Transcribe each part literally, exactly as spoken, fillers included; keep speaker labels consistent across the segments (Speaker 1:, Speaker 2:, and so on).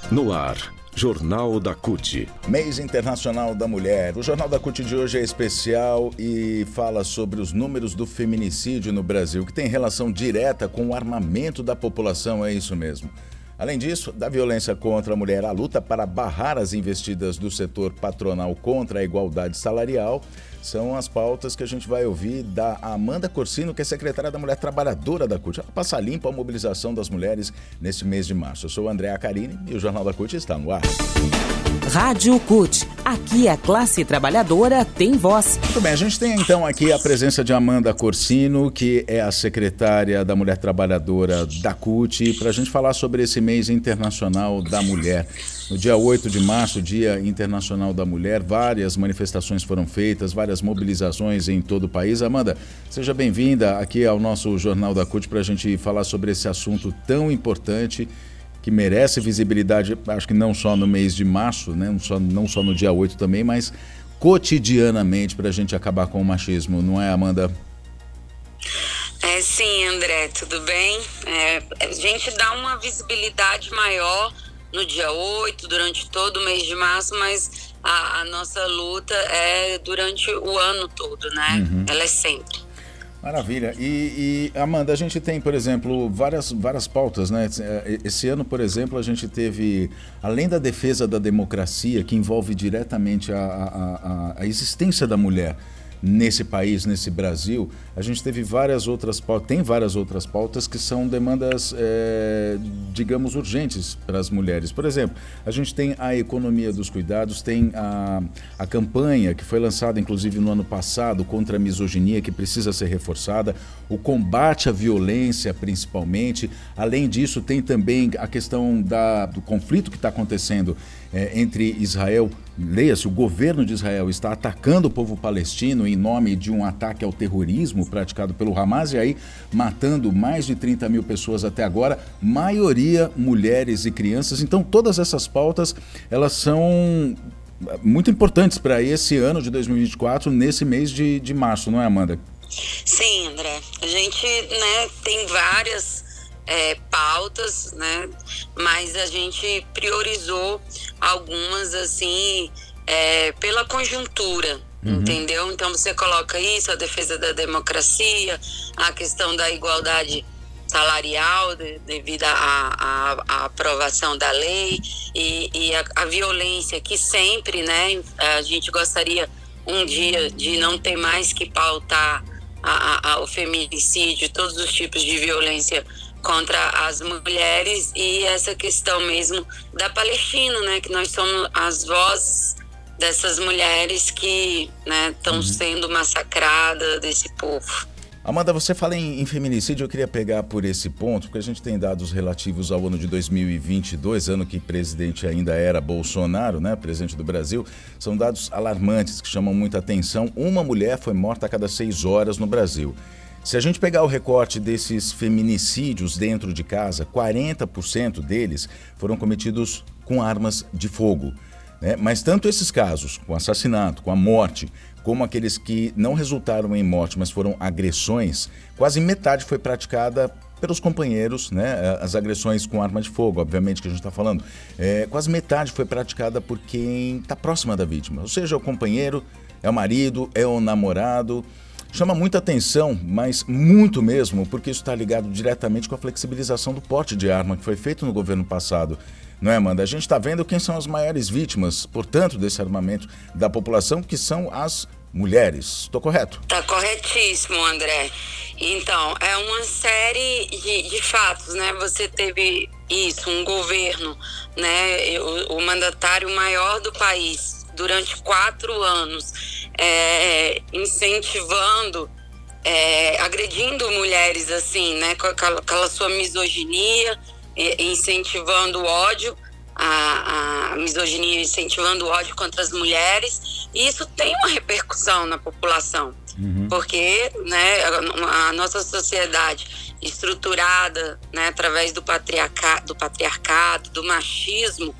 Speaker 1: No ar, Jornal da C U T.
Speaker 2: Mês Internacional da Mulher. O Jornal da C U T de hoje é especial e fala sobre os números do feminicídio no Brasil, que tem relação direta com o armamento da população, é isso mesmo. Além disso, da violência contra a mulher, a luta para barrar as investidas do setor patronal contra a igualdade salarial são as pautas que a gente vai ouvir da Amanda Corsino, que é secretária da Mulher Trabalhadora da C U T. Ela passa limpo a mobilização das mulheres neste mês de março. Eu sou o André Acarini e o Jornal da C U T está no ar.
Speaker 3: Rádio C U T. Aqui a classe trabalhadora tem voz.
Speaker 2: Muito bem, a gente tem então aqui a presença de Amanda Corsino, que é a secretária da Mulher Trabalhadora da C U T, para a gente falar sobre esse mês internacional da mulher. No dia oito de março, Dia Internacional da Mulher, várias manifestações foram feitas, várias mobilizações em todo o país. Amanda, seja bem-vinda aqui ao nosso Jornal da C U T para a gente falar sobre esse assunto tão importante que merece visibilidade, acho que não só no mês de março, né? não, só, não só no dia oito também, mas cotidianamente para a gente acabar com o machismo, não é, Amanda?
Speaker 4: É, sim, André, tudo bem? É, a gente dá uma visibilidade maior no dia oito, durante todo o mês de março, mas a, a nossa luta é durante o ano todo, né? Uhum. Ela é sempre.
Speaker 2: Maravilha. E, e, Amanda, a gente tem, por exemplo, várias, várias pautas, né? Esse ano, por exemplo, a gente teve, além da defesa da democracia, que envolve diretamente a, a, a, a existência da mulher nesse país, nesse Brasil, a gente teve várias outras pautas, tem várias outras pautas que são demandas, é, digamos, urgentes para as mulheres. Por exemplo, a gente tem a economia dos cuidados, tem a, a campanha que foi lançada, inclusive, no ano passado, contra a misoginia, que precisa ser reforçada, o combate à violência, principalmente. Além disso, tem também a questão da, do conflito que está acontecendo é, entre Israel, leia-se, o governo de Israel está atacando o povo palestino em nome de um ataque ao terrorismo praticado pelo Hamas, e aí matando mais de trinta mil pessoas até agora, maioria mulheres e crianças. Então todas essas pautas, elas são muito importantes para esse ano de dois mil e vinte e quatro, nesse mês de, de março, não é, Amanda?
Speaker 4: Sim, André. A gente, né, tem várias é, pautas, né, mas a gente priorizou algumas, assim, é, pela conjuntura. Uhum. Entendeu? Então você coloca isso, a defesa da democracia, a questão da igualdade salarial de, devido à aprovação da lei e, e a, a violência que sempre, né, a gente gostaria um dia de não ter mais que pautar a, a, o feminicídio, todos os tipos de violência contra as mulheres, e essa questão mesmo da Palestina, né, que nós somos as vozes dessas mulheres que estão, né, uhum, sendo massacradas, desse povo.
Speaker 2: Amanda, você fala em, em feminicídio, eu queria pegar por esse ponto, porque a gente tem dados relativos ao ano de dois mil e vinte e dois, ano que presidente ainda era Bolsonaro, né, presidente do Brasil. São dados alarmantes que chamam muita atenção. Uma mulher foi morta a cada seis horas no Brasil. Se a gente pegar o recorte desses feminicídios dentro de casa, quarenta por cento deles foram cometidos com armas de fogo. Né? Mas tanto esses casos, com assassinato, com a morte, como aqueles que não resultaram em morte, mas foram agressões, quase metade foi praticada pelos companheiros, né? As agressões com arma de fogo, obviamente que a gente está falando, é, quase metade foi praticada por quem está próxima da vítima, ou seja, é o companheiro, é o marido, é o namorado. Chama muita atenção, mas muito mesmo, porque isso está ligado diretamente com a flexibilização do porte de arma que foi feito no governo passado. Não é, Amanda? A gente está vendo quem são as maiores vítimas, portanto, desse armamento da população, que são as mulheres. Estou correto?
Speaker 4: Está corretíssimo, André. Então, é uma série de, de fatos, né? Você teve isso, um governo, né? O, o mandatário maior do país, durante quatro anos, é, incentivando, é, agredindo mulheres, assim, né? Com aquela, aquela sua misoginia, incentivando o ódio, a, a misoginia incentivando o ódio contra as mulheres, e isso tem uma repercussão na população, uhum, porque, né, a, a nossa sociedade estruturada, né, através do patriarcado, do patriarcado, do machismo,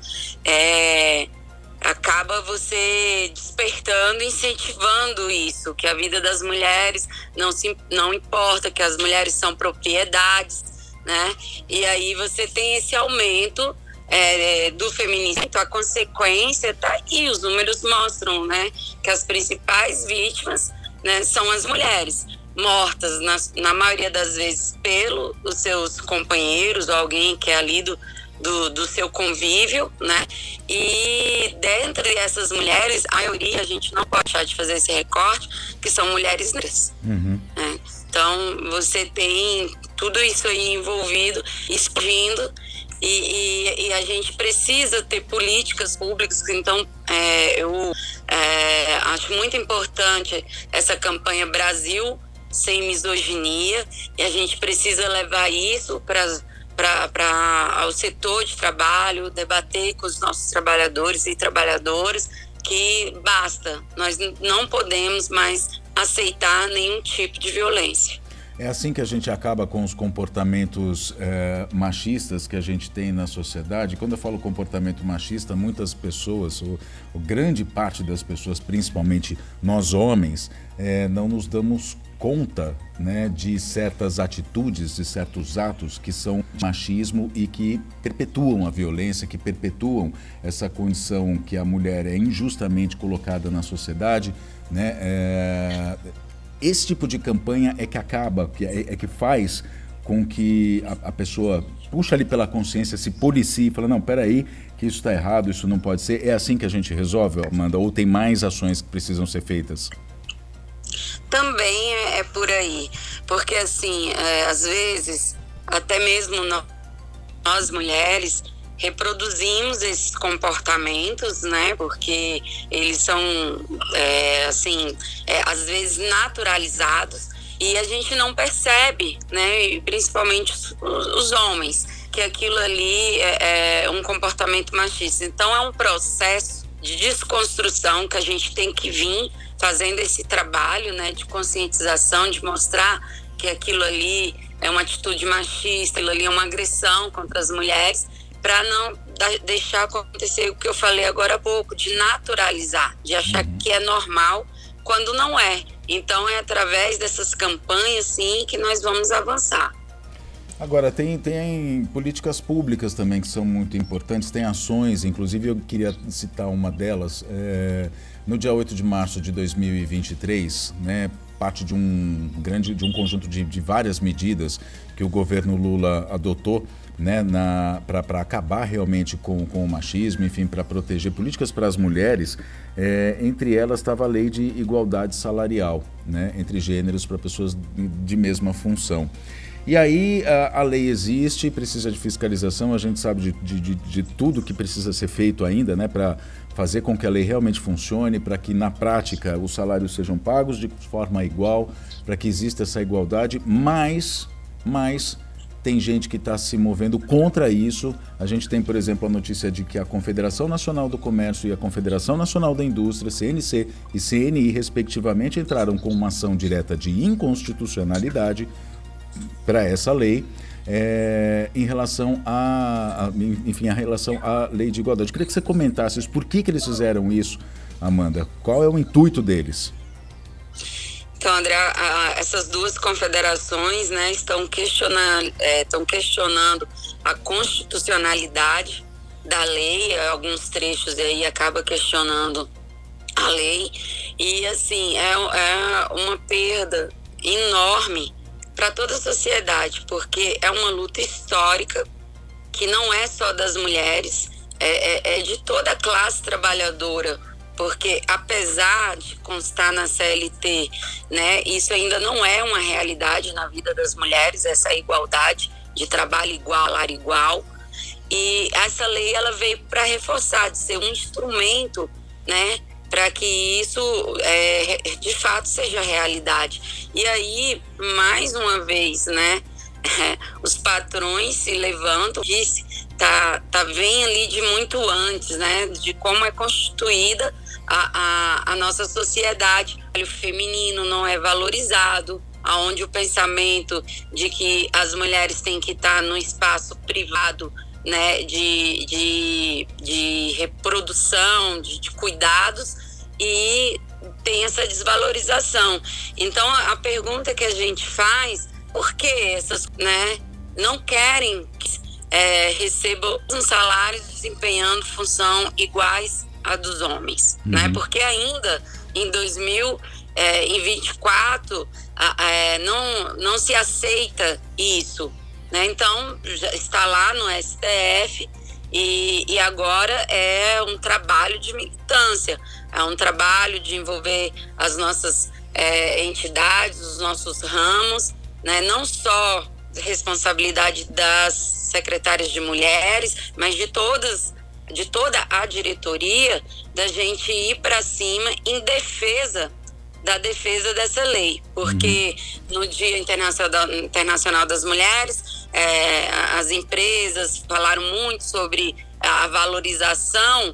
Speaker 4: é, acaba você despertando, incentivando isso, que a vida das mulheres não, se, não importa, que as mulheres são propriedades, né? E aí você tem esse aumento é, do feminismo, a consequência tá aí, os números mostram, né, que as principais vítimas, né, são as mulheres, mortas na, na maioria das vezes pelos seus companheiros ou alguém que é ali do, do, do seu convívio, né? E dentre essas mulheres, a maioria, a gente não pode deixar de fazer esse recorte, que são mulheres negras.
Speaker 2: Uhum.
Speaker 4: Né? Então, você tem tudo isso aí envolvido, explodindo, e, e, e a gente precisa ter políticas públicas. Então, é, eu é, acho muito importante essa campanha Brasil Sem Misoginia, e a gente precisa levar isso para o setor de trabalho, debater com os nossos trabalhadores e trabalhadoras que basta, nós não podemos mais aceitar nenhum tipo de violência.
Speaker 2: É assim que a gente acaba com os comportamentos é, machistas que a gente tem na sociedade. Quando eu falo comportamento machista, muitas pessoas, ou, ou grande parte das pessoas, principalmente nós homens, é, não nos damos conta, né, de certas atitudes, de certos atos que são machismo e que perpetuam a violência, que perpetuam essa condição que a mulher é injustamente colocada na sociedade, né? É... Esse tipo de campanha é que acaba, que é, é que faz com que a, a pessoa puxa ali pela consciência, se policie e fala, não, peraí, que isso está errado, isso não pode ser. É assim que a gente resolve, Amanda? Ou tem mais ações que precisam ser feitas?
Speaker 4: Também é, é por aí, porque assim, é, às vezes, até mesmo nós, nós mulheres, reproduzimos esses comportamentos, né? Porque eles são, é, assim, é, às vezes naturalizados e a gente não percebe, né? E principalmente os, os homens, que aquilo ali é, é um comportamento machista. Então é um processo de desconstrução que a gente tem que vir fazendo esse trabalho, né? De conscientização, de mostrar que aquilo ali é uma atitude machista, aquilo ali é uma agressão contra as mulheres, para não deixar acontecer o que eu falei agora há pouco, de naturalizar, de achar uhum. que é normal, quando não é. Então é através dessas campanhas, sim, que nós vamos avançar.
Speaker 2: Agora, tem, tem políticas públicas também que são muito importantes, tem ações, inclusive eu queria citar uma delas. É, no dia oito de março de dois mil e vinte e três, né, parte de um grande, de um conjunto de, de várias medidas que o governo Lula adotou, né, para acabar realmente com, com o machismo, enfim, para proteger políticas para as mulheres, é, entre elas estava a lei de igualdade salarial, né, entre gêneros para pessoas de, de mesma função. E aí a, a lei existe, precisa de fiscalização, a gente sabe de, de, de, de tudo que precisa ser feito ainda, né, para fazer com que a lei realmente funcione, para que na prática os salários sejam pagos de forma igual, para que exista essa igualdade, mas, mas tem gente que está se movendo contra isso. A gente tem, por exemplo, a notícia de que a Confederação Nacional do Comércio e a Confederação Nacional da Indústria, C N C e C N I, respectivamente, entraram com uma ação direta de inconstitucionalidade para essa lei, é, em relação a, a, enfim, a relação à lei de igualdade. Eu queria que você comentasse isso. Por que que eles fizeram isso, Amanda? Qual é o intuito deles?
Speaker 4: Então, André, a, essas duas confederações, né, estão questionando, é, estão questionando a constitucionalidade da lei. Alguns trechos aí acaba questionando a lei. E, assim, é, é uma perda enorme para toda a sociedade, porque é uma luta histórica que não é só das mulheres, é, é, é de toda a classe trabalhadora, porque apesar de constar na C L T, né, isso ainda não é uma realidade na vida das mulheres, essa igualdade de trabalho igual, salário igual, e essa lei ela veio para reforçar, de ser um instrumento, né, para que isso é, de fato seja realidade. E aí, mais uma vez, né, os patrões se levantam, disse, tá, tá vem ali de muito antes, né, de como é constituída a, a, a nossa sociedade. O feminino não é valorizado, aonde o pensamento de que as mulheres têm que estar no espaço privado, né, de, de, de reprodução, de, de cuidados, e tem essa desvalorização. Então a, a pergunta que a gente faz, por que essas, né, não querem é, recebam um salário desempenhando função iguais a dos homens, uhum. né? Porque ainda em dois mil e vinte e quatro é, não, não se aceita isso, né? Então já está lá no S T F e, e agora é um trabalho de militância, é um trabalho de envolver as nossas é, entidades, os nossos ramos, né? Não só responsabilidade das secretárias de mulheres, mas de todas, de toda a diretoria, da gente ir para cima em defesa da defesa dessa lei, porque uhum. no Dia Internacional, Internacional das Mulheres, é, as empresas falaram muito sobre a valorização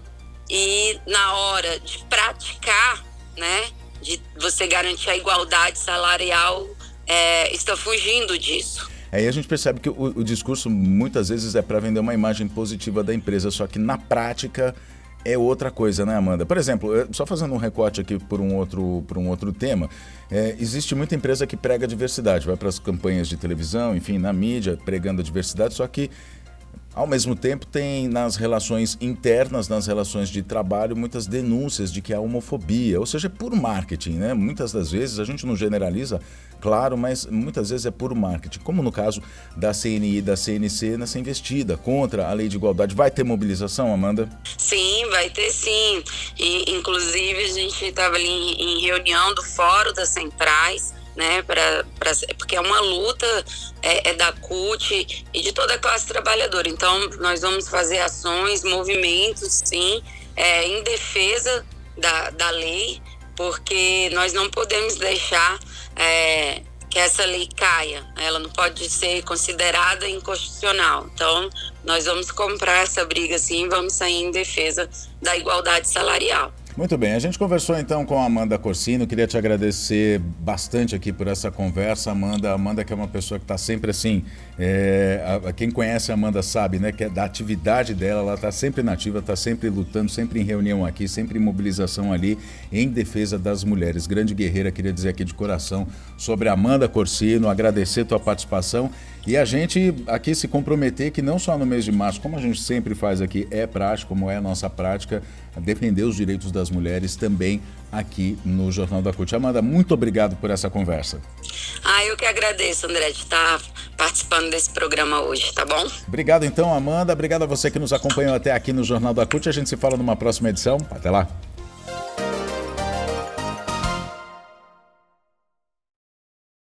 Speaker 4: e na hora de praticar, né, de você garantir a igualdade salarial, é, está fugindo disso.
Speaker 2: Aí a gente percebe que o, o discurso muitas vezes é para vender uma imagem positiva da empresa, só que na prática é outra coisa, né, Amanda? Por exemplo, só fazendo um recorte aqui por um outro, por um outro tema, é, existe muita empresa que prega diversidade, vai para as campanhas de televisão, enfim, na mídia, pregando a diversidade, só que ao mesmo tempo tem nas relações internas, nas relações de trabalho, muitas denúncias de que há homofobia, ou seja, é puro marketing, né? Muitas das vezes, a gente não generaliza, claro, mas muitas vezes é puro marketing, como no caso da C N I e da C N C nessa investida contra a lei de igualdade. Vai ter mobilização, Amanda?
Speaker 4: Sim, vai ter sim. E, inclusive, a gente estava ali em, em reunião do Fórum das Centrais, né, pra, pra, porque é uma luta é, é da C U T e de toda a classe trabalhadora. Então, nós vamos fazer ações, movimentos, sim, é, em defesa da, da lei, porque nós não podemos deixar é, que essa lei caia. Ela não pode ser considerada inconstitucional. Então, nós vamos comprar essa briga, sim, vamos sair em defesa da igualdade salarial.
Speaker 2: Muito bem, a gente conversou então com a Amanda Corsino, queria te agradecer bastante aqui por essa conversa, Amanda, Amanda que é uma pessoa que está sempre assim, é, a, a, quem conhece a Amanda sabe, né, que é da atividade dela, ela está sempre nativa, está sempre lutando, sempre em reunião aqui, sempre em mobilização ali, em defesa das mulheres. Grande guerreira, queria dizer aqui de coração sobre a Amanda Corsino, agradecer tua participação e a gente aqui se comprometer que não só no mês de março, como a gente sempre faz aqui, é prática, como é a nossa prática, defender os direitos das mulheres também aqui no Jornal da C U T. Amanda, muito obrigado por essa conversa.
Speaker 4: Ah, eu que agradeço, André, de estar participando desse programa hoje, tá bom?
Speaker 2: Obrigado então, Amanda. Obrigado a você que nos acompanhou até aqui no Jornal da C U T. A gente se fala numa próxima edição. Até lá.